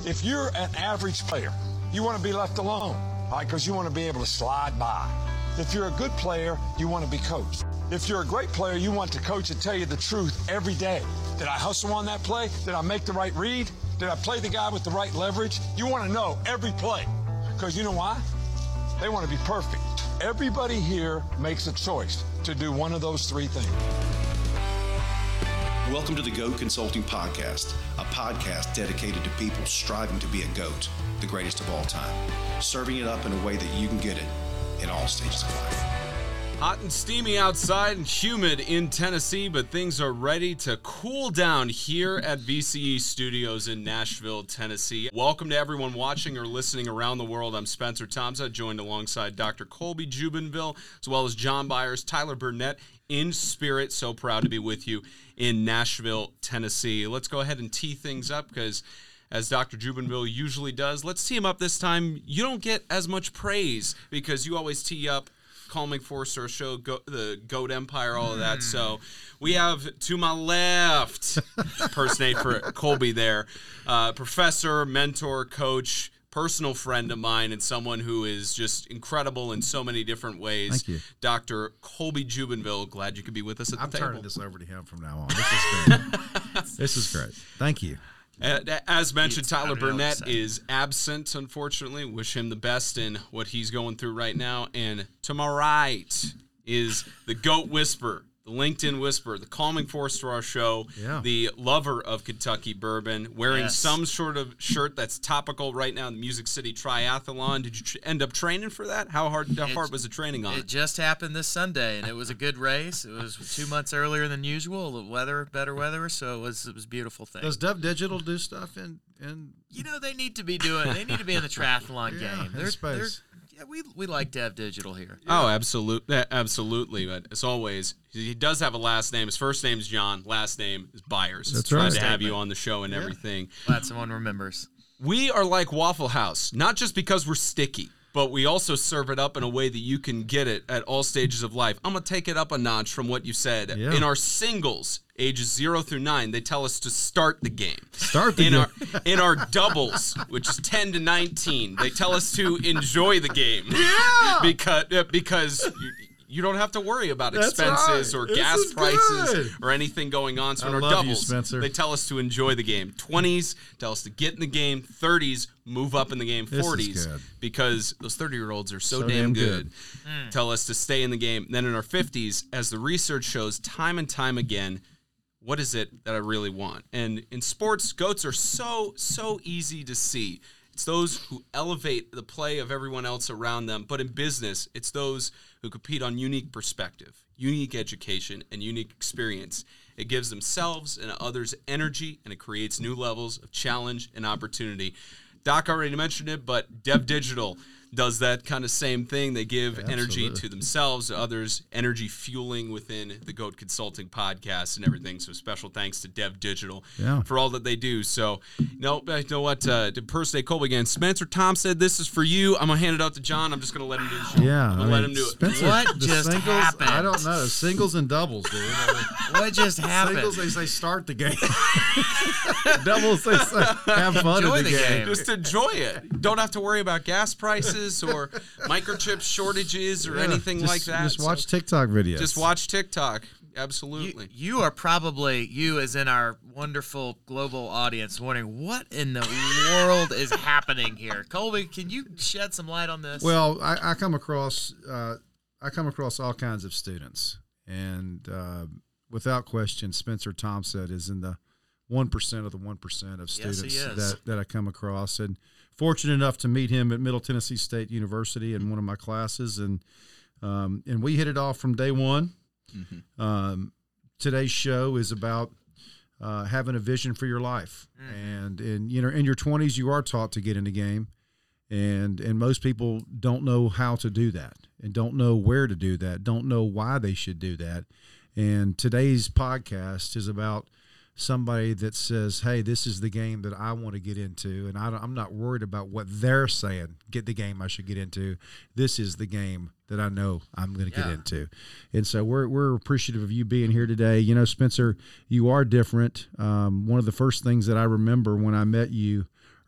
If you're an average player, you want to be left alone, right? Because you want to be able to slide by. If you're a good player, you want to be coached. If you're a great player, you want the coach to tell you the truth every day. Did I hustle on that play? Did I make the right read? Did I play the guy with the right leverage? You want to know every play. Because you know why? They want to be perfect. Everybody here makes a choice to do one of those three things. Welcome to the GOAT Consulting Podcast, a podcast dedicated to people striving to be a GOAT, the greatest of all time, serving it up in a way that you can get it in all stages of life. Hot and steamy outside and humid in Tennessee, but things are ready to cool down here at VCE Studios in Nashville, Tennessee. Welcome to everyone watching or listening around the world. I'm Spencer Thompson, joined alongside Dr. Colby Jubinville, as well as John Byers, Tyler Burnett in spirit. So proud to be with you in Nashville, Tennessee. Let's go ahead and tee things up because, as Dr. Jubinville usually does, let's tee him up this time. You don't get as much praise because you always tee up Calming Force, our show, the GOAT Empire, all of that. So we have to my left, impersonate for Colby there, professor, mentor, coach, personal friend of mine, and someone who is just incredible in so many different ways. Thank you. Dr. Colby Jubinville, glad you could be with us at the table. I'm turning this over to him from now on. This is great. This is great. Thank you. As mentioned, Tyler Burnett is absent, unfortunately. Wish him the best in what he's going through right now. And to my right is the GOAT Whisperer, the LinkedIn Whisperer, the calming force to our show, the lover of Kentucky bourbon, wearing some sort of shirt that's topical right now in the Music City Triathlon. Did you end up training for that? How hard was the training on it? It just happened this Sunday, and it was a good race. It was 2 months earlier than usual. The better weather, so it was a beautiful thing. Does Dev Digital do stuff in? You know, they need to be in the triathlon game. Yeah, we like Dev Digital here. Oh, absolutely. But as always, he does have a last name. His first name is John. Last name is Byers. That's it's right. Glad to have Statement. you on the show and everything. Glad someone remembers. We are like Waffle House, not just because we're sticky, but we also serve it up in a way that you can get it at all stages of life. I'm going to take it up a notch from what you said. Yeah. In our singles, ages 0 through 9, they tell us to start the game. In our doubles, which is 10 to 19, they tell us to enjoy the game. Yeah! Because you don't have to worry about That's expenses right. or This gas is prices good. or anything going on. So in our love you, doubles, Spencer. they tell us to enjoy the game. 20s tell us to get in the game. 30s move up in the game. This is 40s good. because those 30-year-olds are so damn good. Tell us to stay in the game. Then in our 50s, as the research shows time and time again, what is it that I really want? And in sports, GOATs are so easy to see. It's those who elevate the play of everyone else around them. But in business, it's those who compete on unique perspective, unique education, and unique experience. It gives themselves and others energy, and it creates new levels of challenge and opportunity. Doc already mentioned it, but Dev Digital does that kind of same thing. They give energy to themselves, to others, energy fueling within the GOAT Consulting podcast and everything. So special thanks to Dev Digital for all that they do. So, you know what? To impersonate Colby again, Spencer Tom said this is for you. I'm going to hand it out to John. I'm just going to let him do the show. Yeah. I'm going to let him do it. Spencer, What the just singles, happened? I don't know. Singles and doubles, dude. What just happened? Singles, they say start the game. Doubles, they say have fun Enjoy in the the game. game. Just enjoy it. Don't have to worry about gas prices or microchip shortages or anything like that. Just watch TikTok videos. Just watch TikTok. Absolutely. You are probably, you as in our wonderful global audience, wondering what in the world is happening here. Colby, can you shed some light on this? Well, I come across all kinds of students, and without question, Spencer Thompson is in the 1% of the 1% of students that I come across, and fortunate enough to meet him at Middle Tennessee State University in one of my classes, and we hit it off from day one. Mm-hmm. Today's show is about having a vision for your life, and in your 20s, you are taught to get in the game, and most people don't know how to do that, and don't know where to do that, don't know why they should do that. And today's podcast is about somebody that says, hey, this is the game that I want to get into, and I'm not worried about what they're saying, get the game I should get into. This is the game that I know I'm going to get into. And so we're appreciative of you being here today. You know, Spencer, you are different. One of the first things that I remember when I met you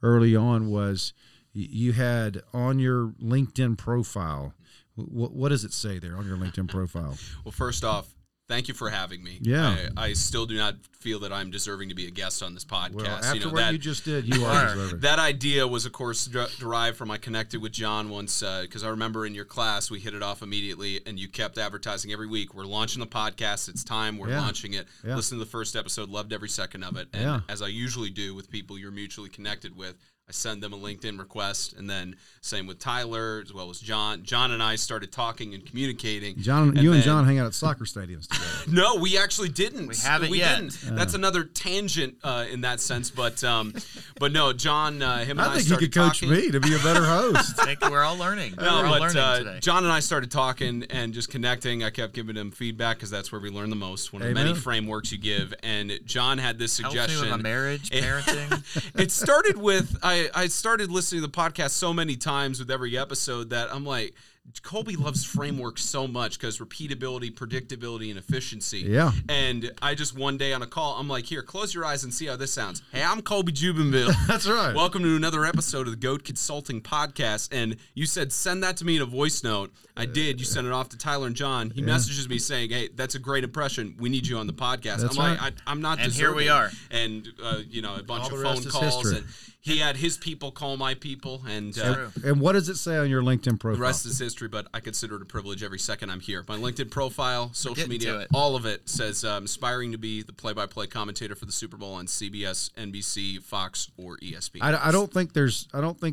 early on was you had on your LinkedIn profile. What does it say there on your LinkedIn profile? Well, first off, thank you for having me. Yeah. I still do not feel that I'm deserving to be a guest on this podcast. Well, after what you just did, you are deserving. That idea was, of course, derived from I connected with John once, because I remember in your class we hit it off immediately, and you kept advertising every week. We're launching the podcast. It's time. We're launching it. Yeah. Listened to the first episode. Loved every second of it. And as I usually do with people you're mutually connected with, I send them a LinkedIn request, and then same with Tyler as well as John. John and I started talking and communicating. John, and John hang out at soccer stadiums together. No, we actually didn't. We haven't yet. Didn't. That's another tangent in that sense, but no, John, him and I think started you could coach talking. me to be a better host. I think we're all learning. No, we're all but learning today. John and I started talking and just connecting. I kept giving him feedback because that's where we learn the most. One of the many frameworks you give. And John had this suggestion. Helps me with my marriage, parenting. It started with I started listening to the podcast so many times with every episode that I'm like, Colby loves frameworks so much because repeatability, predictability, and efficiency. Yeah. And I just one day on a call, I'm like, here, close your eyes and see how this sounds. Hey, I'm Colby Jubinville. That's right. Welcome to another episode of the GOAT Consulting Podcast. And you said, send that to me in a voice note. I did. You sent it off to Tyler and John. He messages me saying, hey, that's a great impression. We need you on the podcast. That's I'm right. like, I'm not And deserving. here we are. And, a bunch All of the phone rest is calls. history. And he had his people call my people. And And what does it say on your LinkedIn profile? the rest is history, but I consider it a privilege every second I'm here. My LinkedIn profile, social getting to media, it. all of it says aspiring to be the play-by-play commentator for the Super Bowl on CBS, NBC, Fox, or ESPN. I don't think there's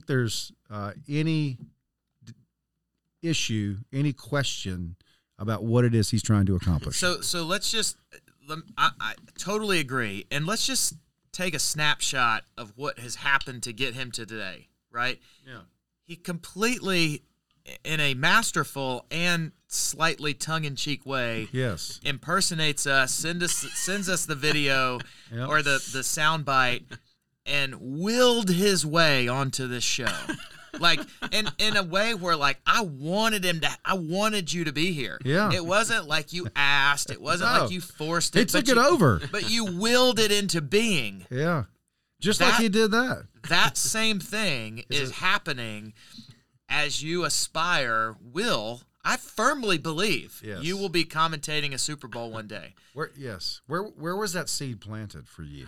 any issue, any question about what it is he's trying to accomplish. So let's just I totally agree, and let's just take a snapshot of what has happened to get him to today, right? Yeah. He completely, in a masterful and slightly tongue-in-cheek way, yes, impersonates us, sends us the video Yep. or the sound bite, and willed his way onto this show. Like in a way where like I wanted you to be here. Yeah. It wasn't like you asked. It wasn't No. like you forced it. he took but it over. But you willed it into being. Yeah, just like he did that. That same thing is happening as you aspire. I firmly believe Yes. you will be commentating a Super Bowl one day. Where was that seed planted for you?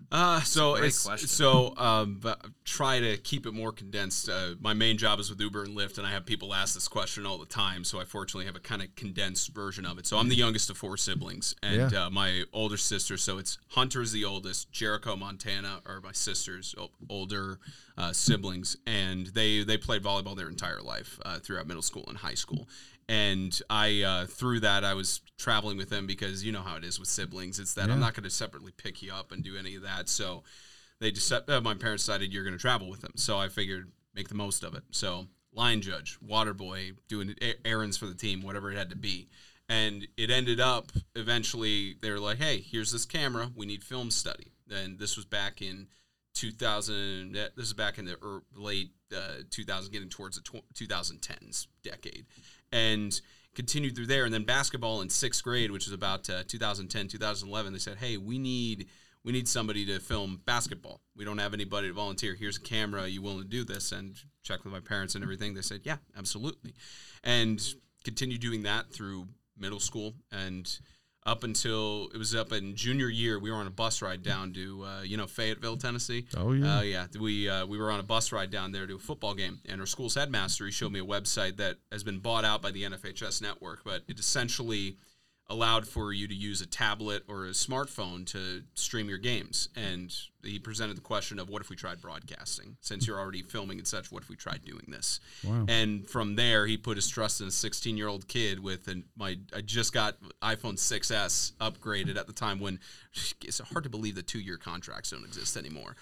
great question. But try to keep it more condensed. My main job is with Uber and Lyft, and I have people ask this question all the time. So I fortunately have a kind of condensed version of it. So I'm the youngest of 4 siblings, and my older sister. So it's Hunter is the oldest. Jericho, Montana are my sister's older siblings, and they played volleyball their entire life throughout middle school and high school. And I, through that, I was traveling with them because you know how it is with siblings. It's that I'm not going to separately pick you up and do any of that. So they just, my parents decided you're going to travel with them. So I figured make the most of it. So line judge, water boy, doing errands for the team, whatever it had to be. And it ended up eventually they were like, hey, here's this camera. We need film study. And this was back in 2000. This is back in the late 2000s, getting towards the 2010s decade. And continued through there. And then basketball in 6th grade, which is about 2010, 2011, they said, hey, we need somebody to film basketball. We don't have anybody to volunteer. Here's a camera. Are you willing to do this? And checked with my parents and everything. They said, yeah, absolutely. And continued doing that through middle school. And up until it was up in junior year, we were on a bus ride down to Fayetteville, Tennessee. Oh yeah, yeah. We were on a bus ride down there to a football game, and our school's headmaster, he showed me a website that has been bought out by the NFHS network, but it essentially allowed for you to use a tablet or a smartphone to stream your games. And he presented the question of what if we tried broadcasting? Since you're already filming and such, what if we tried doing this? Wow. And from there, he put his trust in a 16-year-old kid with I just got iPhone 6S upgraded at the time when it's hard to believe that 2-year contracts don't exist anymore.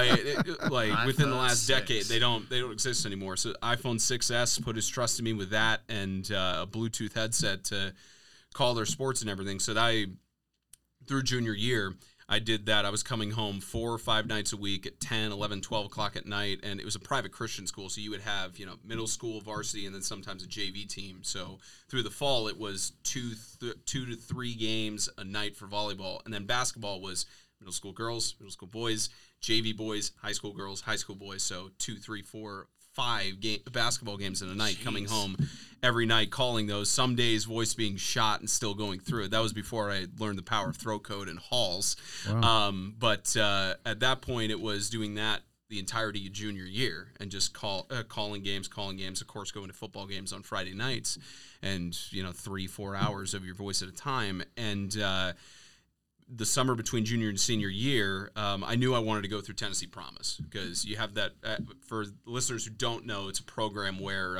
like within the last 6. decade, they don't exist anymore. So iPhone 6S put his trust in me with that and a Bluetooth headset to call their sports and everything. So that through junior year, I did that. I was coming home 4 or 5 nights a week at 10, 11, 12 o'clock at night, and it was a private Christian school, so you would have middle school varsity and then sometimes a JV team. So through the fall, it was 2 to 3 games a night for volleyball, and then basketball was middle school girls, middle school boys, JV boys, high school girls, high school boys. So 2, 3, 4, 5 basketball games in a night. Coming home every night, calling those. Some days voice being shot and still going through it. That was before I learned the power of throat code and halls. Wow. But at that point, it was doing that the entirety of junior year and just calling games, of course, going to football games on Friday nights and, 3-4 hours of your voice at a time. And the summer between junior and senior year, I knew I wanted to go through Tennessee Promise because you have that. For listeners who don't know, it's a program where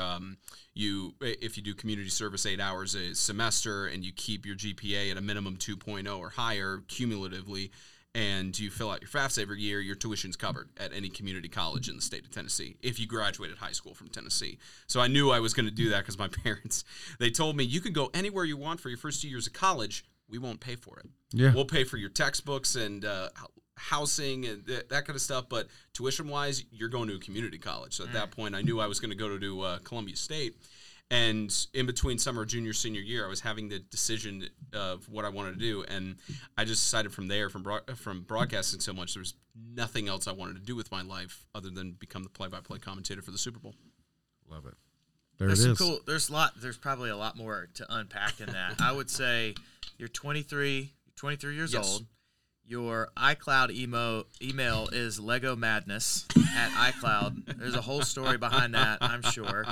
if you do community service 8 hours a semester and you keep your GPA at a minimum 2.0 or higher cumulatively, and you fill out your FAFSA every year, your tuition's covered at any community college in the state of Tennessee if you graduated high school from Tennessee. So I knew I was going to do that because my parents, they told me, you can go anywhere you want for your first 2 years of college. We won't pay for it. Yeah. We'll pay for your textbooks and housing and that kind of stuff, but tuition-wise, you're going to a community college. So at that point, I knew I was going to go to Columbia State. And in between summer, junior, senior year, I was having the decision of what I wanted to do, and I just decided from there, from broadcasting so much, there was nothing else I wanted to do with my life other than become the play-by-play commentator for the Super Bowl. Love it. There's There's probably a lot more to unpack in that. I would say you're 23 years old. Your iCloud email is Lego Madness at iCloud. There's a whole story behind that, I'm sure.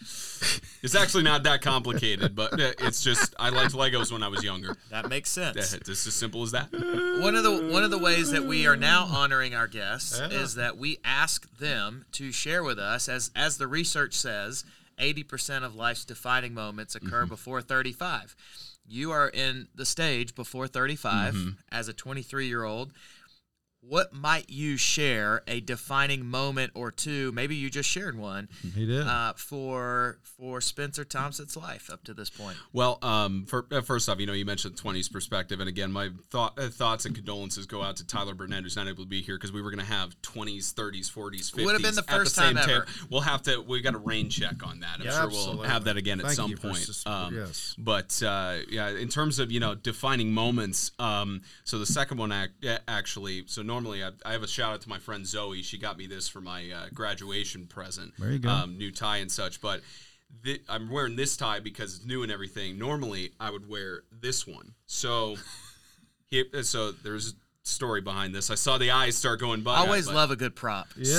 It's actually not that complicated, but it's just I liked Legos when I was younger. That makes sense. It's as simple as that. One of the ways that we are now honoring our guests is that we ask them to share with us, as the research says, 80% of life's defining moments occur before 35. You are in the stage before 35 as a 23-year-old. What might you share a defining moment or two? Maybe you just shared one. He did. For Spencer Thompson's life up to this point. Well, first off, you mentioned the 20s perspective, and again, my thoughts and condolences go out to Tyler Burnett, who's not able to be here because we were going to have 20s, 30s, 40s, 50s. Would have been the first time ever. We got a rain check on that. I'm sure we'll have that again at some point. Yes. But in terms of defining moments, so the second one actually, so normally I have a shout out to my friend Zoe. She got me this for my graduation present. There you go. New tie and such, but I'm wearing this tie because it's new and everything. Normally, I would wear this one. So there's a story behind this. I saw the eyes start going by. I always love a good prop. Yes.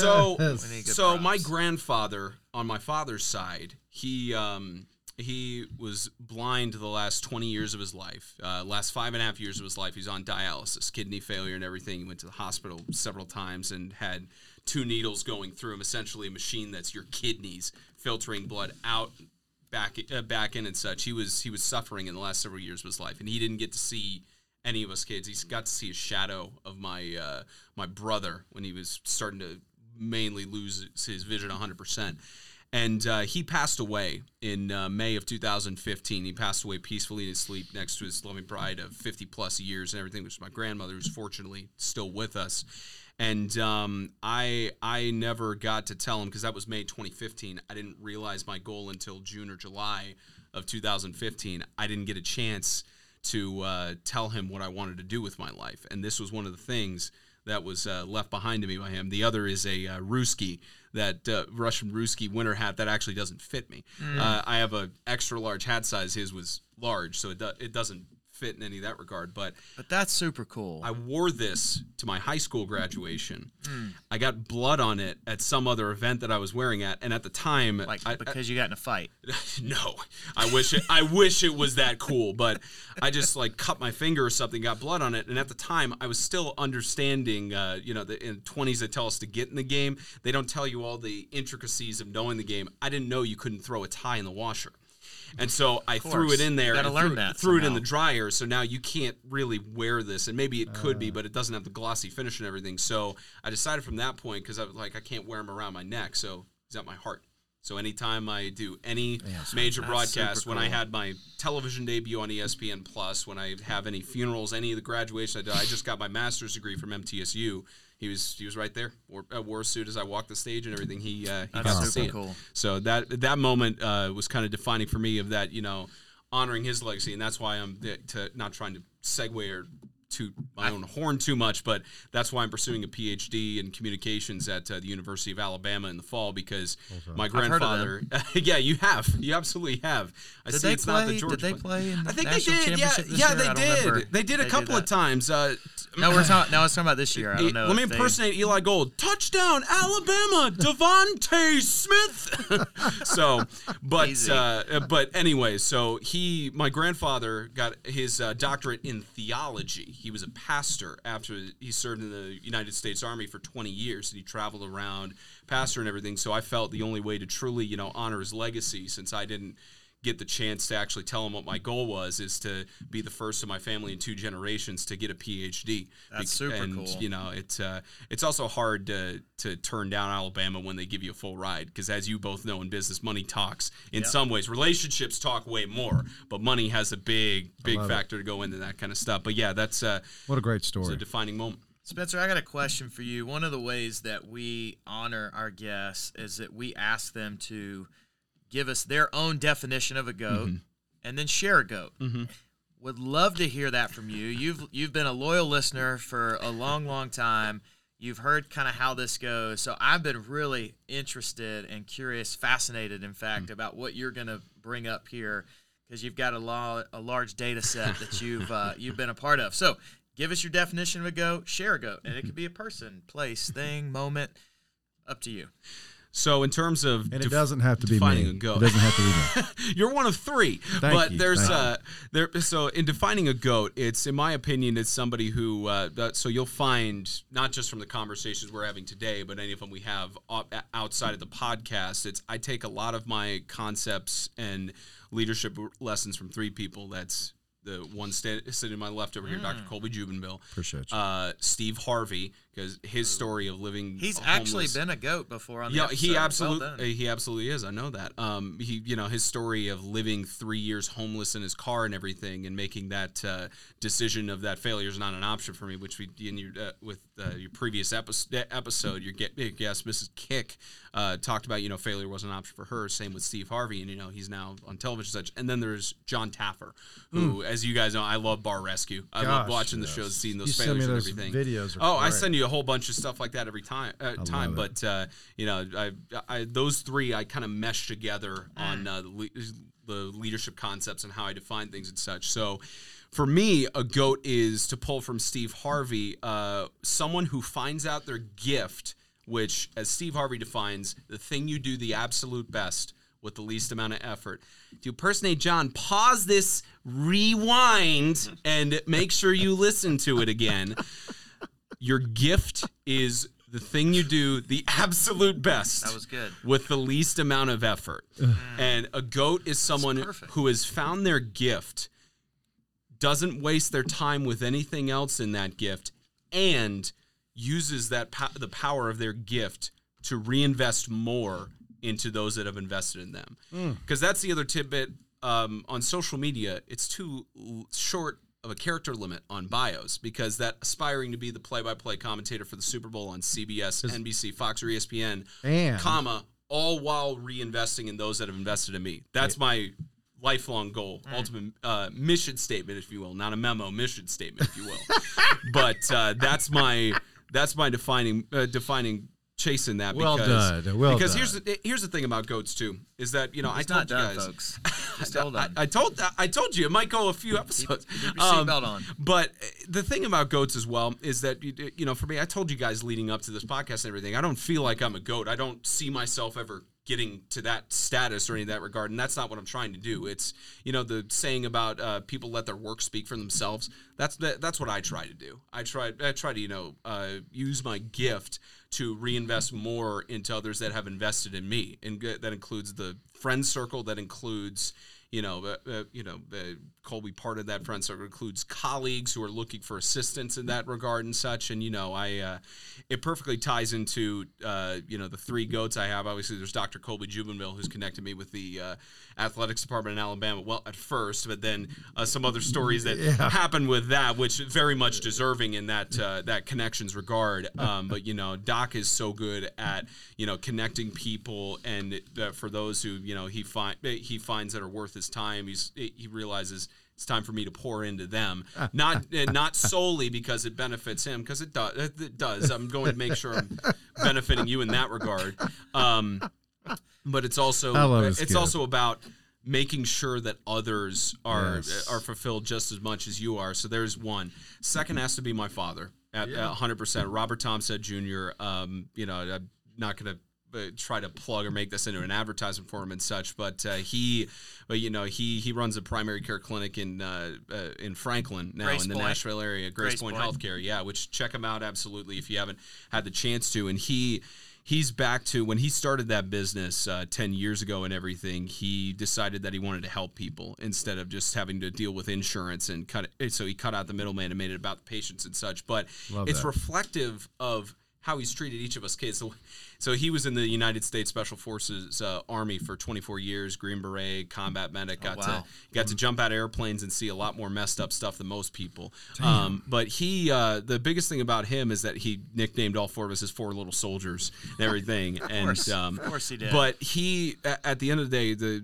So my grandfather on my father's side, he was blind the last 20 years of his life. Last 5.5 years of his life, he's on dialysis, kidney failure and everything. He went to the hospital several times and had 2 needles going through him, essentially a machine that's your kidneys filtering blood out, back in and such. He was suffering in the last several years of his life, and he didn't get to see any of us kids. He got to see a shadow of my brother when he was starting to mainly lose his vision 100%. And he passed away in May of 2015. He passed away peacefully in his sleep next to his loving bride of 50-plus years and everything, which is my grandmother, who's fortunately still with us. And I never got to tell him, because that was May 2015. I didn't realize my goal until June or July of 2015. I didn't get a chance to tell him what I wanted to do with my life. And this was one of the things that was left behind to me by him. The other is a Ruski, that Russian Ruski winter hat that actually doesn't fit me. I have a extra large hat size. His was large, so it doesn't fit in any of that regard. But that's super cool. I wore this to my high school graduation. I got blood on it at some other event that I was wearing at, and at the time, because you got in a fight. No, I wish it was that cool, but I just cut my finger or something, got blood on it, and at the time I was still understanding. In 20s they tell us to get in the game. They don't tell you all the intricacies of knowing the game. I didn't know you couldn't throw a tie in the washer. And so I threw it in there and threw it in the dryer, so now you can't really wear this. And maybe it could be, but it doesn't have the glossy finish and everything. So I decided from that point, because I was like, I can't wear them around my neck, so he's at my heart. So anytime I do any major broadcast, when I had my television debut on ESPN Plus, when I have any funerals, any of the graduations I did, I just got my master's degree from MTSU. He was right there. Wore a suit as I walked the stage and everything. He got to see it. Cool. So that moment was kind of defining for me of that, honoring his legacy, and that's why I'm not trying to segue or toot my own horn too much, but that's why I'm pursuing a PhD in communications at the University of Alabama in the fall, because my grandfather. Yeah, you absolutely have. Did they play in the national championship this year? They did. They did a couple of times. No, I was talking about this year. I don't know. Let me impersonate Eli Gold. Touchdown, Alabama, Devontae Smith. But anyway, so my grandfather got his doctorate in theology. He was a pastor after he served in the United States Army for 20 years, and he traveled around, pastor and everything. So I felt the only way to truly, honor his legacy, since I didn't get the chance to actually tell him what my goal was, is to be the first of my family in 2 generations to get a PhD. That's super cool. It's also hard to turn down Alabama when they give you a full ride, because as you both know in business, money talks. In some ways, relationships talk way more, but money has a big factor to go into that kind of stuff. But yeah, that's what a great story. It's a defining moment. Spencer, I got a question for you. One of the ways that we honor our guests is that we ask them to give us their own definition of a goat, and then share a goat. Would love to hear that from you. You've been a loyal listener for a long, long time. You've heard kind of how this goes. So I've been really interested and curious, fascinated, in fact, about what you're going to bring up here, because you've got a large data set that you've been a part of. So give us your definition of a goat, share a goat, and it could be a person, place, thing, moment, up to you. So in terms of it doesn't have to be defining me. a goat. It doesn't have to be me. You're one of 3. Thank you. There's so in defining a goat, it's, in my opinion, it's somebody who so you'll find, not just from the conversations we're having today, but any of them we have outside of the podcast, I take a lot of my concepts and leadership lessons from 3 people. That's the one sitting to my left over here, Dr. Colby Jubenbill. Appreciate you. Steve Harvey, because his story of living He's homeless, actually been a goat before on the episode. He absolutely is. I know that. His story of living 3 years homeless in his car and everything, and making that decision of that failure is not an option for me, which we in your with your previous episode, your guest Mrs. Kick talked about. Failure wasn't an option for her. Same with Steve Harvey, and he's now on television and such. And then there's John Taffer, who, as you guys know, I love Bar Rescue. I love watching the shows, seeing those failures and everything. Videos I send you a whole bunch of stuff like that every time. But those 3 I kind of mesh together on the leadership concepts and how I define things and such. So for me, a GOAT is, to pull from Steve Harvey, someone who finds out their gift, which, as Steve Harvey defines, the thing you do the absolute best with the least amount of effort. To impersonate John, pause this, rewind, and make sure you listen to it again. Your gift is the thing you do the absolute best. That was good. With the least amount of effort. And a GOAT is someone who has found their gift, doesn't waste their time with anything else in that gift, and uses the power of their gift to reinvest more into those that have invested in them. Because that's the other tidbit. On social media, it's too short of a character limit on bios, because that aspiring to be the play-by-play commentator for the Super Bowl on CBS, NBC, Fox, or ESPN, all while reinvesting in those that have invested in me. That's my lifelong goal, ultimate mission statement, if you will, not a memo, mission statement, if you will. But that's my defining chasing that. Well because, done. Well because done. here's the thing about GOATs too, is that I told not you done, guys, folks. Hold on. I told you it might go a few episodes. Keep your seatbelt on. But the thing about GOATs as well is that for me, I told you guys leading up to this podcast and everything, I don't feel like I'm a GOAT. I don't see myself ever getting to that status or any of that regard, and that's not what I'm trying to do. It's the saying about people let their work speak for themselves. That's what I try to do. I try to use my gift to reinvest more into others that have invested in me, and that includes the friend circle. That includes Colby, part of that friend circle includes colleagues who are looking for assistance in that regard and such. And it perfectly ties into the 3 GOATs I have. Obviously, there's Dr. Colby Jubenbill, who's connected me with the athletics department in Alabama. Well, at first, but then some other stories that happened with that, which very much deserving in that connections regard. But Doc is so good at connecting people, and for those who he finds that are worth his time, he realizes it's time for me to pour into them. Not solely because it benefits him, because it does. I'm going to make sure I'm benefiting you in that regard. But it's also also about making sure that others are fulfilled just as much as you are. So there's one. Second has to be my father at 100%. Robert Tomstad Jr. I'm not going to try to plug or make this into an advertisement for him and such, but he runs a primary care clinic in Franklin now, in the Nashville area, Grace Point Healthcare. Which check him out absolutely if you haven't had the chance to. And he's back to when he started that business 10 years ago and everything. He decided that he wanted to help people instead of just having to deal with insurance and so he cut out the middleman and made it about the patients and such. But it's reflective of how he's treated each of us kids. So he was in the United States Special Forces Army for 24 years, Green Beret, combat medic, got to jump out of airplanes and see a lot more messed up stuff than most people. But he, the biggest thing about him is that he nicknamed all four of us as four little soldiers and everything. Of course he did. But he, at the end of the day,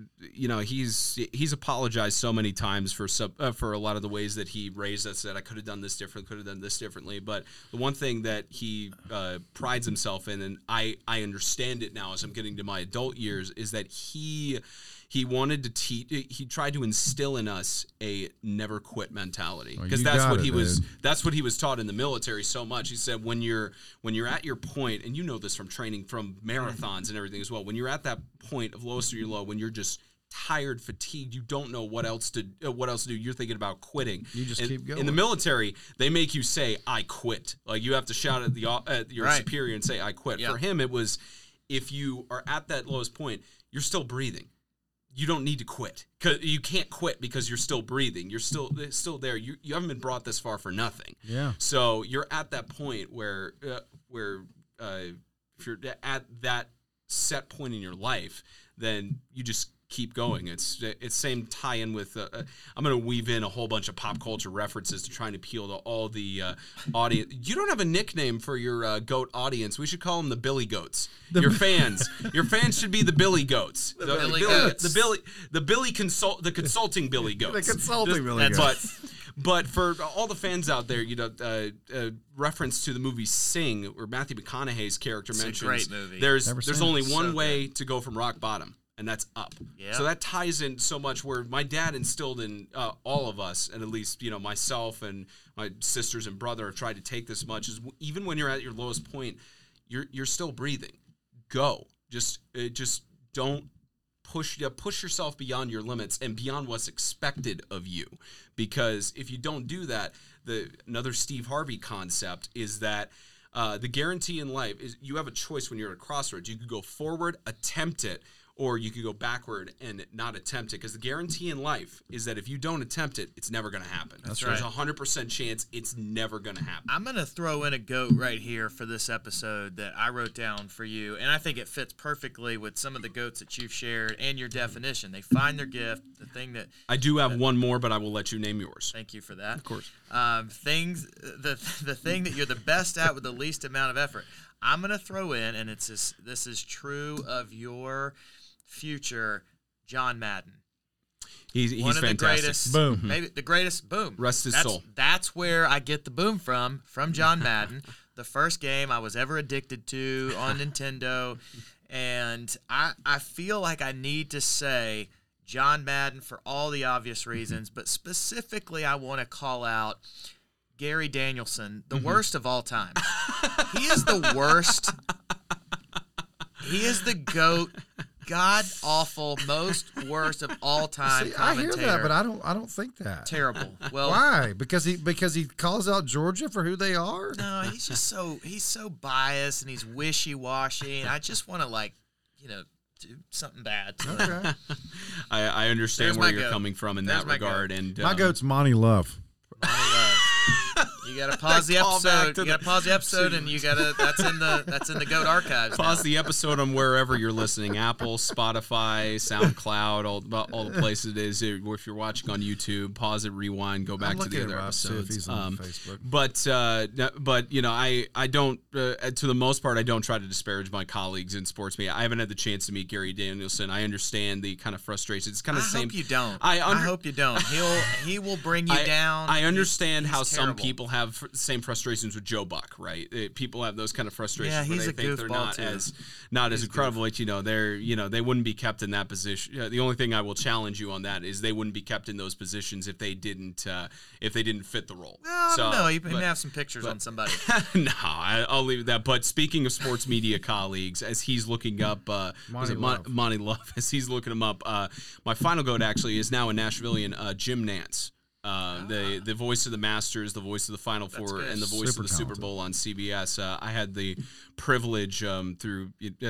he's apologized so many times for a lot of the ways that he raised us, that I could have done this different, could have done this differently. But the one thing that he prides himself in, and I understand it now as I'm getting to my adult years, is that he wanted to teach. He tried to instill in us a never quit mentality, because that's what he was taught in the military so much. He said when you're at your point, and you know this from training, from marathons and everything as well, when you're at that point of lowest of your low, when you're just tired, fatigued, you don't know what else to do, you're thinking about quitting. You just keep going. In the military, they make you say, I quit. Like, you have to shout at your superior and say, I quit. For him, it was, if you are at that lowest point, you're still breathing. You don't need to quit. You can't quit because you're still breathing. You're still there. You haven't been brought this far for nothing. Yeah. So you're at that point where if you're at that set point in your life, then you just keep going. It's same tie-in with I'm going to weave in a whole bunch of pop culture references to try and appeal to all the audience. You don't have a nickname for your goat audience. We should call them the Billy Goats. Your fans should be the Billy Goats. The consulting Billy Goats. The consulting Billy Goats. But for all the fans out there, reference to the movie Sing, where Matthew McConaughey's character mentions, a great movie. There's only one way to go from rock bottom, and that's up. Yeah. So that ties in so much, where my dad instilled in all of us, and at least myself and my sisters and brother have tried to take this much, is even when you're at your lowest point, you're still breathing. Go. Just don't push yourself beyond your limits and beyond what's expected of you, because if you don't do that, another Steve Harvey concept is that the guarantee in life is you have a choice when you're at a crossroads. You could go forward, attempt it, or you could go backward and not attempt it, because the guarantee in life is that if you don't attempt it, it's never going to happen. That's right. There's a 100% chance it's never going to happen. I'm going to throw in a goat right here for this episode that I wrote down for you, and I think it fits perfectly with some of the goats that you've shared and your definition. They find their gift, the thing that... I do have one more, but I will let you name yours. Thank you for that. Of course. The thing that you're the best at with the least amount of effort. I'm going to throw in, and this is true of your future, John Madden. He's one of fantastic. The greatest, boom. Maybe the greatest. Boom. Rest his soul. That's where I get the boom from John Madden. The first game I was ever addicted to on Nintendo, and I feel like I need to say John Madden for all the obvious reasons, but specifically I want to call out Gary Danielson, the worst of all time. He is the worst. He is the GOAT. God awful, most worst of all time. See, I hear that, but I don't think that. Terrible. Well, why? Because he calls out Georgia for who they are? No, he's just so biased and he's wishy-washy. And I just want to do something bad. Okay. I understand where you're coming from in that regard. And my goat's Monty Love. Monty Love. You got to pause the episode. You got to pause the episode, and you got to. That's in the GOAT archives. Pause the episode on wherever you're listening: Apple, Spotify, SoundCloud, all the places it is. If you're watching on YouTube, pause it, rewind, go back to the other episodes. If he's on Facebook. But I don't. To the most part, I don't try to disparage my colleagues in sports media. I haven't had the chance to meet Gary Danielson. I understand the kind of frustration. It's kind of the same. I hope you don't. I hope you don't. He will bring you down. I understand how terrible. Some people have the same frustrations with Joe Buck, right? People have those kind of frustrations. Yeah, he's where they think they're not as incredible. Like, they wouldn't be kept in that position. The only thing I will challenge you on that is they wouldn't be kept in those positions if they didn't fit the role. No, you can have some pictures on somebody. No, I'll leave it that. But speaking of sports media colleagues, as he's looking up, Monty Love, as he's looking him up, my final GOAT actually is now a Nashvilleian, Jim Nantz. The voice of the Masters, the voice of the Final Four, and the voice of the Super Bowl on CBS. I had the privilege through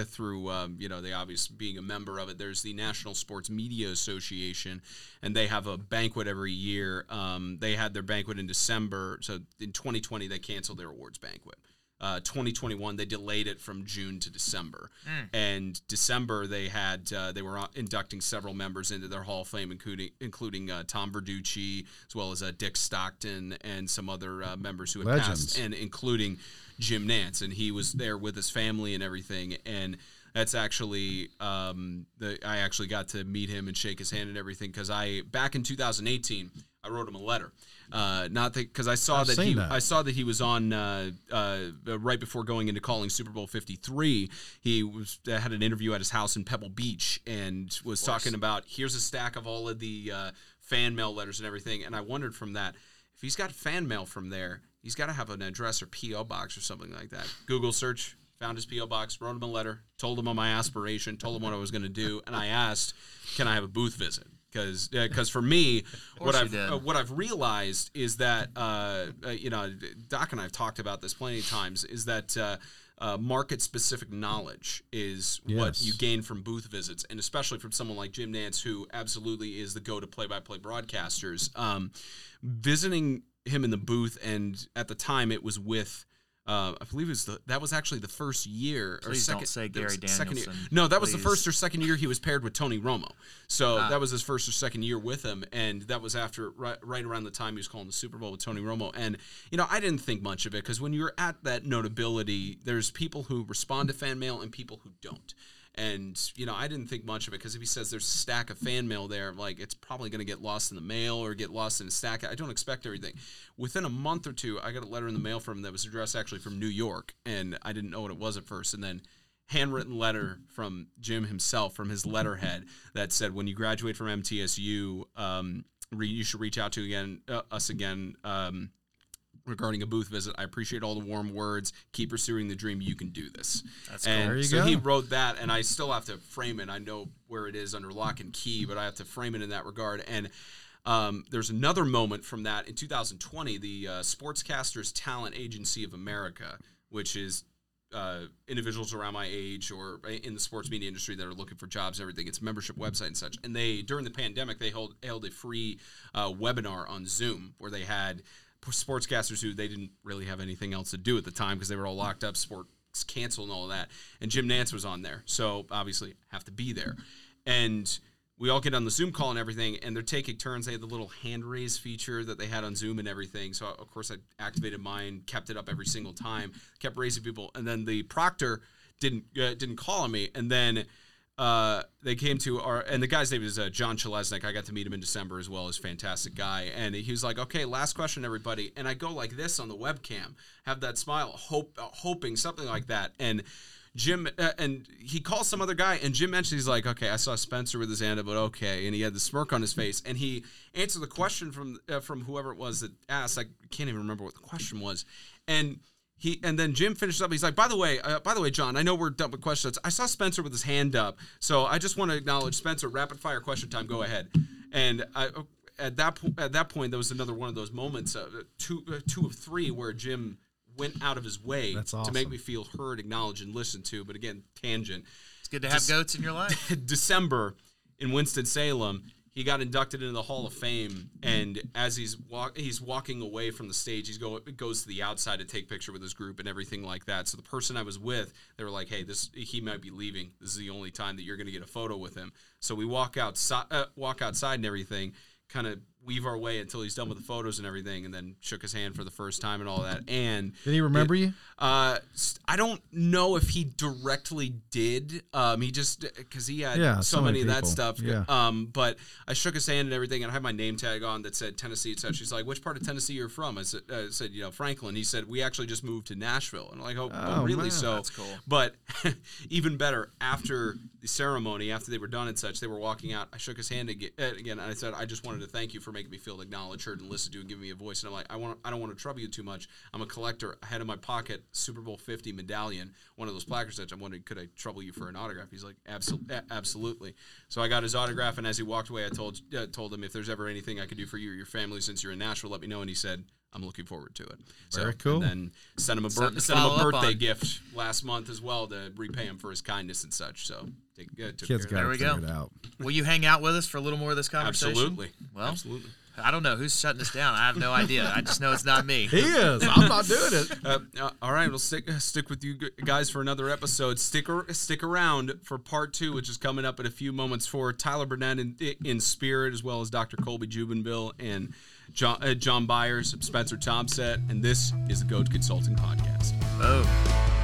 the obvious being a member of it. There's the National Sports Media Association, and they have a banquet every year. They had their banquet in December, so in 2020 they canceled their awards banquet. 2021 they delayed it from June to December, and December they were inducting several members into their Hall of Fame, including Tom Verducci, as well as Dick Stockton and some other members who had passed, and including Jim Nantz, and he was there with his family and everything. And that's actually I actually got to meet him and shake his hand and everything, because back in 2018 I wrote him a letter. Because I saw that he was on right before going into calling Super Bowl 53. He had an interview at his house in Pebble Beach and was talking about, here's a stack of all of the fan mail letters and everything. And I wondered from that, if he's got fan mail from there, he's got to have an address or P.O. box or something like that. Google search, found his P.O. box, wrote him a letter, told him of my aspiration, told him what I was going to do, and I asked, can I have a booth visit? Because for me, what I've realized is that Doc and I have talked about this plenty of times, is that market specific knowledge is what you gain from booth visits, and especially from someone like Jim Nantz, who absolutely is the go-to play-by-play broadcasters. Visiting him in the booth, and at the time it was with. I believe that was actually the first year. Please don't say Gary Danielson. No, that was the first or second year he was paired with Tony Romo. So that was his first or second year with him, and that was after right around the time he was calling the Super Bowl with Tony Romo. And I didn't think much of it, because when you're at that notability, there's people who respond to fan mail and people who don't. And, I didn't think much of it, because if he says there's a stack of fan mail there, like, it's probably going to get lost in the mail or get lost in a stack. I don't expect everything. Within a month or two, I got a letter in the mail from him that was addressed actually from New York, and I didn't know what it was at first. And then handwritten letter from Jim himself, from his letterhead, that said, when you graduate from MTSU, you should reach out to us again. Regarding a booth visit, I appreciate all the warm words. Keep pursuing the dream. You can do this. That's cool. And there you so go. he wrote that, and I still have to frame it. I know where it is under lock and key, but I have to frame it in that regard. And there's another moment from that in 2020. The Sportscasters Talent Agency of America, which is individuals around my age or in the sports media industry that are looking for jobs, everything. It's a membership website and such. And during the pandemic, they held a free webinar on Zoom where they had sportscasters who they didn't really have anything else to do at the time, because they were all locked up, sports canceled and all of that. And Jim Nantz was on there, so obviously have to be there. And we all get on the Zoom call and everything, and they're taking turns. They had the little hand raise feature that they had on Zoom and everything. So of course I activated mine, kept it up every single time, kept raising people. And then the proctor didn't call on me, and then they came to and the guy's name is John Chalesnik. I got to meet him in December as well. He's a fantastic guy. And he was like, okay, last question, everybody. And I go like this on the webcam, have that smile, hoping something like that. And Jim, and he calls some other guy, and Jim mentioned, he's like, okay, I saw Spencer with his hand up, but okay. And he had the smirk on his face, and he answered the question from whoever it was that asked. I can't even remember what the question was. And then Jim finished up. He's like, by the way, John, I know we're done with questions. I saw Spencer with his hand up, so I just want to acknowledge Spencer. Rapid fire question time. Go ahead. And at that point, there was another one of those moments, two of three, where Jim went out of his way to make me feel heard, acknowledged, and listened to. But again, tangent. It's good to have goats in your life. December in Winston-Salem. he got inducted into the Hall of Fame, and as he's walking away from the stage, goes to the outside to take a picture with his group and everything like that. So the person I was with, they were like, "Hey, he might be leaving. This is the only time that you're going to get a photo with him." So we walk outside and everything, kind of weave our way until he's done with the photos and everything, and then shook his hand for the first time and all that. And did he remember you? I don't know if he directly did. He just, because he had so many of that stuff. Yeah. But I shook his hand and everything, and I had my name tag on that said Tennessee and such. He's like, "Which part of Tennessee you're from?" I said, Franklin. He said, "We actually just moved to Nashville." And I'm like, oh really? Man. So that's cool. But even better, after the ceremony, after they were done and such, they were walking out. I shook his hand again, and I said, "I just wanted to thank you for making me feel acknowledged, heard, and listened to, and giving me a voice." And I'm like, I don't want to trouble you too much. I'm a collector. I had in my pocket Super Bowl 50 medallion, one of those placards that I'm wondering, could I trouble you for an autograph? He's like, absolutely. So I got his autograph, and as he walked away, I told him, if there's ever anything I could do for you or your family since you're in Nashville, let me know. And he said, "I'm looking forward to it." Very cool. And then sent him a birthday gift last month as well to repay him for his kindness and such. So Kids got to figure it out. Will you hang out with us for a little more of this conversation? Absolutely. Well, absolutely. I don't know who's shutting this down. I have no idea. I just know it's not me. He is. I'm not doing it. All right, we'll stick with you guys for another episode. Stick around for part 2, which is coming up in a few moments, for Tyler Burnett in spirit, as well as Dr. Colby Jubinville and John Byers, Spencer Thompson, and this is the GOAT Consulting Podcast. Oh.